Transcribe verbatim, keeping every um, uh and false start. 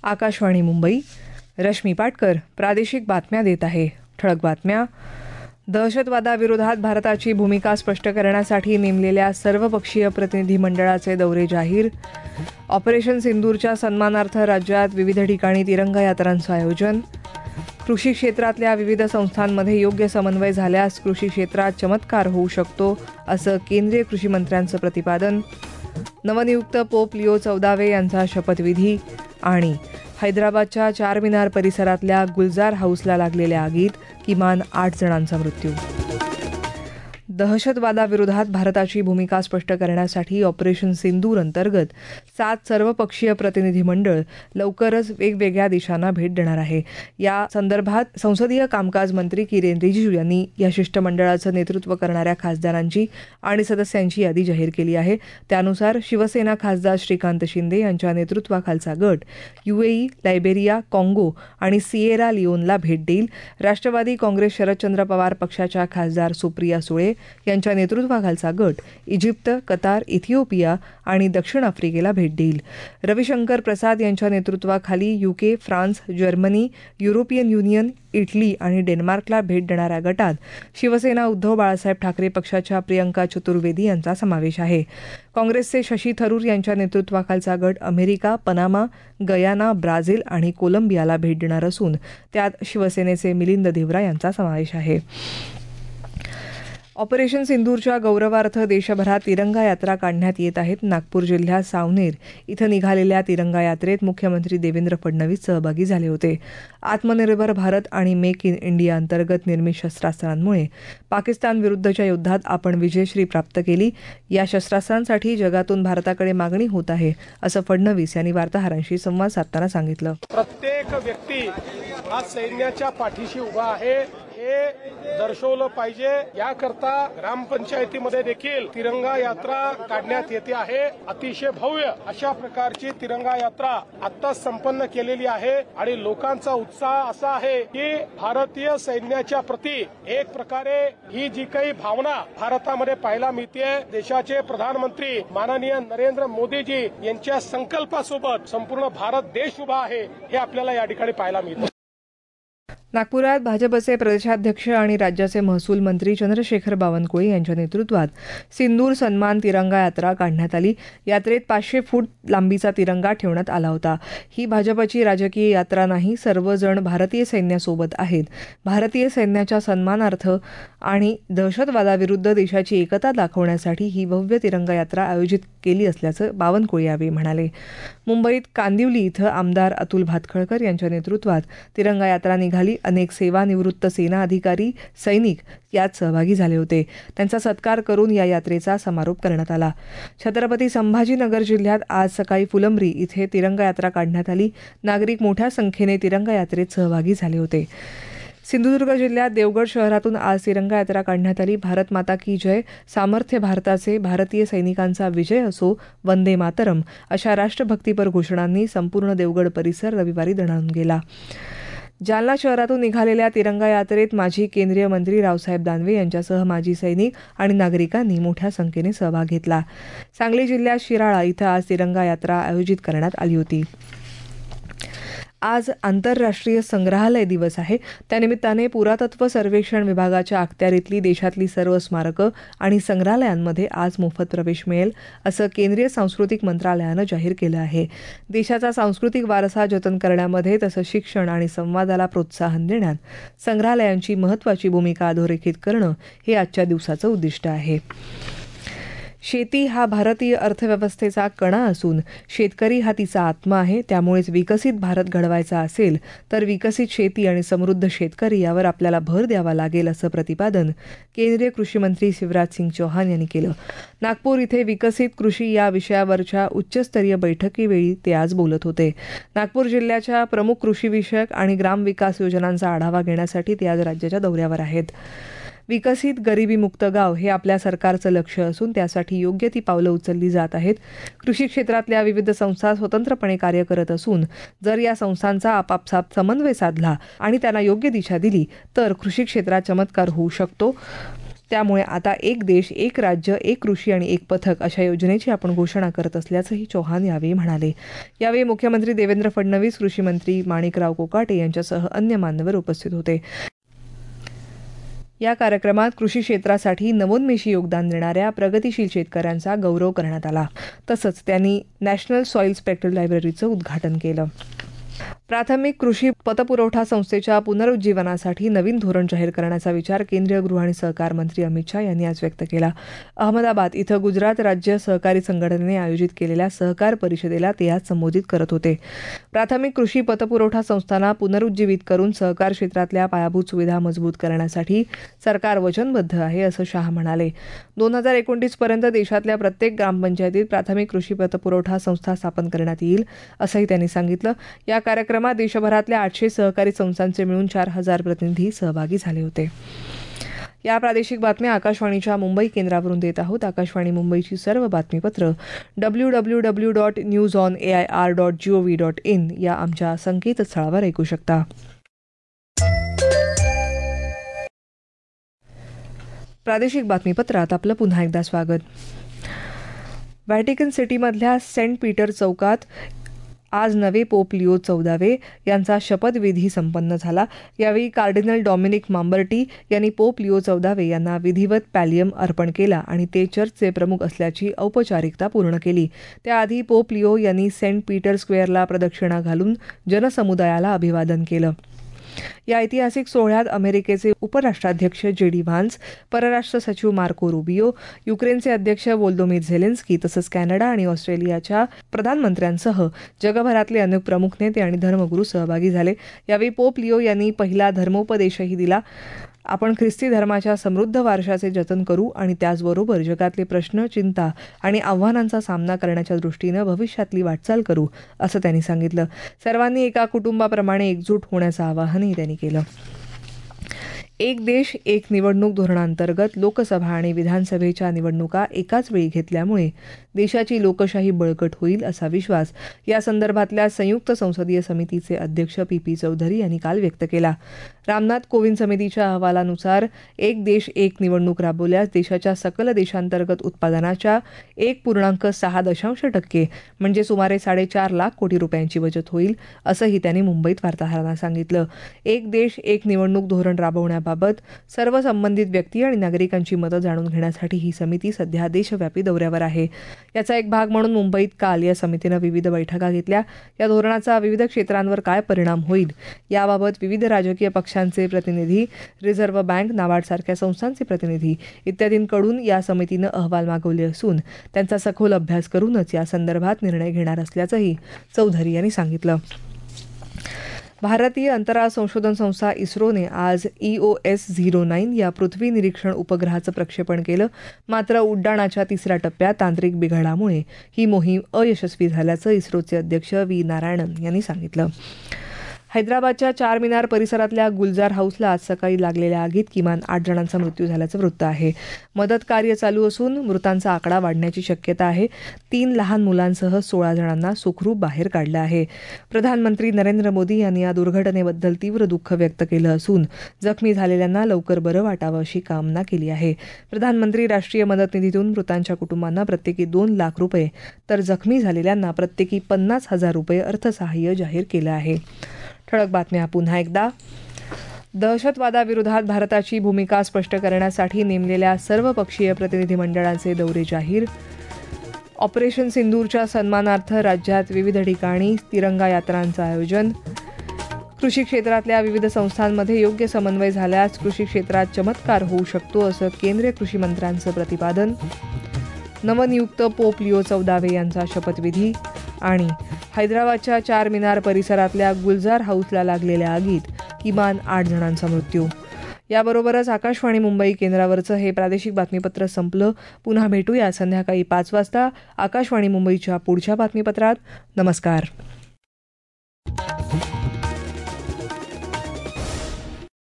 आकाशवाणी मुंबई. रश्मी पाटकर प्रादेशिक बातम्या देत आहे. ठळक बातम्या. दहशतवादाविरोधात भारताची भूमिका स्पष्ट करण्यासाठी नेमलेल्या सर्वपक्षीय प्रतिनिधी मंडळाचे दौरे जाहीर. ऑपरेशन सिंदूरच्या सन्मानार्थ राज्यात विविध ठिकाणी तिरंगा यात्रांचं आयोजन. कृषी क्षेत्रातल्या विविध संस्थांमध्ये योग्य समन्वय झाल्यास कृषी क्षेत्रात चमत्कार होऊ शकतो, असं केंद्रीय कृषी मंत्र्यांचं प्रतिपादन. नवनियुक्त पोप लिओ चौदावे यांचा शपथविधी. आणि हैदराबादच्या चारमिनार परिसरातल्या गुलजार हाऊसला लागलेल्या आगीत किमान आठ जणांचा मृत्यू. दहशतवादाविरोधात भारताची भूमिका स्पष्ट करण्यासाठी ऑपरेशन सिंदूर अंतर्गत सात सर्वपक्षीय प्रतिनिधी मंडळ लवकरच वेगवेगळ्या देशांना भेट देणार आहे. या संदर्भात संसदीय कामकाज मंत्री किरेन रिजिजू यांनी या शिष्टमंडळाचं नेतृत्व करणाऱ्या खासदारांची आणि सदस्यांची यादी जाहीर केली आहे. त्यानुसार शिवसेना खासदार श्रीकांत शिंदे यांच्या नेतृत्वाखालचा गट युएई, लायबेरिया, काँगो आणि सिएरा लिओनला भेट देईल. राष्ट्रवादी काँग्रेस शरदचंद्र पवार पक्षाच्या खासदार सुप्रिया सुळे यांच्या नेतृत्वाखालचा गट इजिप्त, कतार, इथिओपिया आणि दक्षिण आफ्रिकेला भेट देईल. रविशंकर प्रसाद यांच्या नेतृत्वाखाली UK, France, Germany, European Union, Italy आणि डेन्मार्कला भेट देणाऱ्या गटात शिवसेना उद्धव बाळासाहेब ठाकरे पक्षाच्या प्रियंका चतुर्वेदी यांचा समावेश आहे. काँग्रेसचे शशी थरूर यांच्या नेतृत्वाखालचा गट अमेरिका, पनामा, गयाना, ब्राझील आणि कोलंबियाला भेट देणार असून त्यात शिवसेनेचे मिलिंद देवरा यांचा समावेश आहे. ऑपरेशन सिंदूरच्या गौरवार्थ देशभरात तिरंगा यात्रा काढण्यात येत आहेत. नागपूर जिल्ह्यात सावनेर इथं निघालेल्या तिरंगा यात्रेत मुख्यमंत्री देवेंद्र फडणवीस सहभागी झाले होते. आत्मनिर्भर भारत आणि मेक इन इंडिया अंतर्गत निर्मित शस्त्रास्त्रांमुळे पाकिस्तान विरुद्धच्या युद्धात आपण विजयश्री प्राप्त केली. या शस्त्रास्त्रांसाठी जगातून भारताकडे मागणी होत आहे, असं फडणवीस यांनी वार्ताहरांशी संवाद साधताना सांगितलं. प्रत्येक व्यक्ती हा सैन्याच्या पाठीशी उभा आहे हे दर्शवलं पाहिजे. याकरता ग्रामपंचायतीमध्ये देखील तिरंगा यात्रा काढण्यात येते आहे. अतिशय भव्य अशा प्रकारची तिरंगा यात्रा आता संपन्न केलेली आहे आणि लोकांचा उत्साह असा आहे की भारतीय सैन्याच्या प्रती एक प्रकारे ही जी काही भावना भारतामध्ये पाहायला मिळते, देशाचे प्रधानमंत्री माननीय नरेंद्र मोदीजी यांच्या संकल्पासोबत संपूर्ण भारत देश उभा आहे हे आपल्याला या ठिकाणी पाहायला मिळतं. नागपुरात भाजपचे प्रदेशाध्यक्ष आणि राज्याचे महसूल मंत्री चंद्रशेखर बावनकुळे यांच्या नेतृत्वात सिंदूर सन्मान तिरंगा यात्रा काढण्यात आली. यात्रेत पाचशे फूट लांबीचा तिरंगा ठेवण्यात आला होता. ही भाजपची राजकीय यात्रा नाही, सर्वजण भारतीय सैन्यासोबत आहेत. भारतीय सैन्याच्या सन्मानार्थ आणि दहशतवादाविरुद्ध देशाची एकता दाखवण्यासाठी ही भव्य तिरंगा यात्रा आयोजित केली असल्याचं बावनकुळे यावेळी म्हणाले. मुंबईत कांदिवली इथं आमदार अतुल भातखळकर यांच्या नेतृत्वात तिरंगा यात्रा निघाली. अनेक सेवानिवृत्त सेना अधिकारी, सैनिक यात सहभागी झाले होते. त्यांचा सत्कार करून या यात्रेचा समारोप करण्यात आला. छत्रपती संभाजीनगर जिल्ह्यात आज सकाळी फुलंब्री इथे तिरंगा यात्रा काढण्यात आली. नागरिक मोठ्या संख्येने तिरंगा यात्रेत सहभागी झाले होते. सिंधुदुर्ग जिल्ह्यात देवगड शहरातून आज तिरंगा यात्रा काढण्यात आली. भारत माता की जय, सामर्थ्य भारताचे, भारतीय सैनिकांचा विजय असो, वंदे मातरम अशा राष्ट्रभक्तीपर घोषणांनी संपूर्ण देवगड परिसर रविवारी दणाणून गेला. जालना शहरातून निघालेल्या तिरंगा यात्रेत माजी केंद्रीय मंत्री रावसाहेब दानवे यांच्यासह माजी सैनिक आणि नागरिकांनी मोठ्या संख्येने सहभाग घेतला. सांगली जिल्ह्यात शिराळा इथं आज तिरंगा यात्रा आयोजित करण्यात आली होती. आज आंतरराष्ट्रीय संग्रहालय दिवस आहे. त्यानिमित्ताने पुरातत्व सर्वेक्षण विभागाच्या अखत्यारीतली देशातली सर्व स्मारकं आणि संग्रहालयांमध्ये आज मोफत प्रवेश मिळेल, असं केंद्रीय सांस्कृतिक मंत्रालयानं जाहीर केलं आहे. देशाचा सांस्कृतिक वारसा जतन करण्यामध्ये तसंच शिक्षण आणि संवादाला प्रोत्साहन देण्यात संग्रहालयांची महत्त्वाची भूमिका अधोरेखित करणं हे आजच्या दिवसाचं उद्दिष्ट आहे. शेती हा भारतीय अर्थव्यवस्थेचा कणा असून शेतकरी हा तिचा आत्मा आहे. त्यामुळेच विकसित भारत घडवायचा असेल तर विकसित शेती आणि समृद्ध शेतकरी यावर आपल्याला भर द्यावा लागेल, असं प्रतिपादन केंद्रीय कृषी मंत्री शिवराज सिंग चौहान यांनी केलं. नागपूर इथे विकसित कृषी या विषयावरच्या उच्चस्तरीय बैठकीवेळी ते आज बोलत होते. नागपूर जिल्ह्याच्या प्रमुख कृषी विषयक आणि ग्रामविकास योजनांचा आढावा घेण्यासाठी ते आज राज्याच्या दौऱ्यावर आहेत. विकसित गरिबीमुक्त गाव हे आपल्या सरकारचं लक्ष्य असून त्यासाठी योग्य ती पावलं उचलली जात आहेत. कृषी क्षेत्रातल्या विविध संस्था स्वतंत्रपणे कार्य करत असून जर या संस्थांचा आपापसात समन्वय साधला आणि त्यांना योग्य दिशा दिली तर कृषी क्षेत्रात चमत्कार होऊ शकतो. त्यामुळे आता एक देश एक राज्य एक कृषी आणि एक पथक अशा योजनेची आपण घोषणा करत असल्याचंही चौहान यावेळी म्हणाले. यावेळी मुख्यमंत्री देवेंद्र फडणवीस, कृषी मंत्री माणिकराव कोकाटे यांच्यासह अन्य मान्यवर उपस्थित होते. या कार्यक्रमात कृषी क्षेत्रासाठी नवोन्मेषी योगदान देणाऱ्या प्रगतिशील शेतकऱ्यांचा गौरव करण्यात आला. तसंच त्यांनी नॅशनल सॉईल स्पेक्ट्रल लायब्ररीचं उद्घाटन केलं. प्राथमिक कृषी पतपुरवठा संस्थेच्या पुनरुज्जीवनासाठी नवीन धोरण जाहीर करण्याचा विचार केंद्रीय गृह आणि सहकार मंत्री अमित शाह यांनी आज व्यक्त केला. अहमदाबाद इथं गुजरात राज्य सहकारी संघटनेने आयोजित केलेल्या सहकार परिषदेला ते आज संबोधित करत होते. प्राथमिक कृषी पतपुरवठा संस्थांना पुनरुज्जीवित करून सहकार क्षेत्रातल्या पायाभूत सुविधा मजबूत करण्यासाठी सरकार वचनबद्ध आहे, असं शाह म्हणाले. दोन हजार एकोणतीस पर्यंत देशातल्या प्रत्येक ग्रामपंचायतीत प्राथमिक कृषी पतपुरवठा संस्था स्थापन करण्यात येईल, असंही त्यांनी सांगितलं. या कार्यक्रमात देशभरातल्या आठशे सहकारी संस्थांचे मिळून चार हजार प्रतिनिधी सहभागी झाले होते. या प्रादेशिक बातम्या आकाशवाणीच्या मुंबई केंद्रावरून देत आहोत. आकाशवाणी मुंबईची सर्व बातमीपत्र W W W dot news on A I R dot G O V dot in या आमच्या संकेतस्थळावर ऐकू शकता. प्रादेशिक बातमीपत्रात आपलं पुन्हा एकदा स्वागत. व्हॅटिकन सिटीमधल्या सेंट पीटर चौकात आज नवे पोप लिओ चौदावे यांचा शपथविधी संपन्न झाला. यावेळी कार्डिनल डॉमिनिक मांबर्टी यांनी पोप लिओ चौदावे यांना विधिवत पॅलियम अर्पण केला आणि ते चर्चचे प्रमुख असल्याची औपचारिकता पूर्ण केली. त्याआधी पोप लिओ यांनी सेंट पीटर स्क्वेअरला प्रदक्षिणा घालून जनसमुदायाला अभिवादन केलं. या ऐतिहासिक सोहळ्यात अमेरिकेचे उपराष्ट्राध्यक्ष जे डी व्हान्स, परराष्ट्र सचिव मार्को रुबियो, युक्रेनचे अध्यक्ष वोल्दोमिर झेलेन्स्की तसंच कॅनडा आणि ऑस्ट्रेलियाच्या प्रधानमंत्र्यांसह जगभरातले अनेक प्रमुख नेते आणि धर्मगुरू सहभागी झाले. यावेळी पोप लिओ यांनी पहिला धर्मोपदेशही दिला. आपण ख्रिस्ती धर्माच्या समृद्ध वारशाचे जतन करू आणि त्याचबरोबर जगातले प्रश्न, चिंता आणि आव्हानांचा सामना करण्याच्या दृष्टीनं भविष्यातली वाटचाल करू, असं त्यांनी सांगितलं. सर्वांनी एका कुटुंबाप्रमाणे एकजूट होण्याचं आवाहनही त्यांनी केलं. एक देश एक निवडणूक धोरणांतर्गत लोकसभा आणि विधानसभेच्या निवडणुका एकाच वेळी घेतल्यामुळे देशाची लोकशाही बळकट होईल, असा विश्वास या संदर्भातल्या संयुक्त संसदीय समितीचे अध्यक्ष पी पी चौधरी यांनी काल व्यक्त केला. रामनाथ कोविंद समितीच्या अहवालानुसार एक देश एक निवडणूक राबवल्यास देशाच्या सकल देशांतर्गत उत्पादनाच्या एक पूर्णांक सहा दशांश टक्के म्हणजे सुमारे साडेचार लाख कोटी रुपयांची बचत होईल, असंही त्यांनी मुंबईत वार्ताहरांना सांगितलं. एक देश एक निवडणूक धोरण राबवण्याबाबत सर्व संबंधित व्यक्ती आणि नागरिकांची मतं जाणून घेण्यासाठी ही समिती सध्या देशव्यापी दौऱ्यावर आहे. याचा एक भाग म्हणून मुंबईत काल या समितीनं विविध बैठका घेतल्या. या धोरणाचा विविध क्षेत्रांवर काय परिणाम होईल याबाबत विविध राजकीय पक्षांचे प्रतिनिधी, रिझर्व्ह बँक, नाबार्ड सारख्या संस्थांचे प्रतिनिधी इत्यादींकडून या समितीनं अहवाल मागवले असून त्यांचा सखोल अभ्यास करूनच या संदर्भात निर्णय घेणार असल्याचंही चौधरी यांनी सांगितलं. भारतीय अंतराळ संशोधन संस्था इस्रोने आज E O S zero nine या पृथ्वी निरीक्षण उपग्रहाचं प्रक्षेपण केलं. मात्र उड्डाणाच्या तिसऱ्या टप्प्यात तांत्रिक बिघाडामुळे ही मोहीम अयशस्वी झाल्याचं इस्रोचे अध्यक्ष व्ही नारायणन यांनी सांगितलं. हैदराबादच्या चार मिनार परिसरातल्या गुलजार हाऊसला आज सकाळी लागलेल्या आगीत किमान आठ जणांचा मृत्यू झाल्याचं वृत्त आहे. मदत कार्य चालू असून मृतांचा आकडा वाढण्याची शक्यता आहे. तीन लहान मुलांसह सोळा जणांना सुखरूप बाहेर काढलं आहे. प्रधानमंत्री नरेंद्र मोदी यांनी या दुर्घटनेबद्दल तीव्र दुःख व्यक्त केलं असून जखमी झालेल्यांना लवकर बरं वाटावं अशी कामना केली आहे. प्रधानमंत्री राष्ट्रीय मदत निधीतून मृतांच्या कुटुंबांना प्रत्येकी दोन लाख रुपये तर जखमी झालेल्यांना प्रत्येकी पन्नास हजार रुपये अर्थसहाय्य जाहीर केलं आहे. ठळक बातम्या पुन्हा एकदा. दहशतवादाविरोधात भारताची भूमिका स्पष्ट करण्यासाठी नेमलेल्या सर्वपक्षीय प्रतिनिधिमंडळांचे दौरे जाहीर. ऑपरेशन सिंदूरच्या सन्मानार्थ राज्यात विविध ठिकाणी तिरंगा यात्रांचं आयोजन. कृषी क्षेत्रातल्या विविध संस्थांमध्ये योग्य समन्वय झाल्यास कृषी क्षेत्रात चमत्कार होऊ शकतो, असं केंद्रीय कृषी मंत्र्यांचं प्रतिपादन. नवनियुक्त पोप लिओ चौदावे यांचा शपथविधी. आणि हैदराबादच्या चार मिनार परिसरातल्या गुलजार हाऊसला लागलेल्या आगीत किमान आठ जणांचा मृत्यू. याबरोबरच आकाशवाणी मुंबई केंद्रावरचं हे प्रादेशिक बातमीपत्र संपलं. पुन्हा भेटूया संध्याकाळी पाच वाजता आकाशवाणी मुंबईच्या पुढच्या बातमीपत्रात. नमस्कार.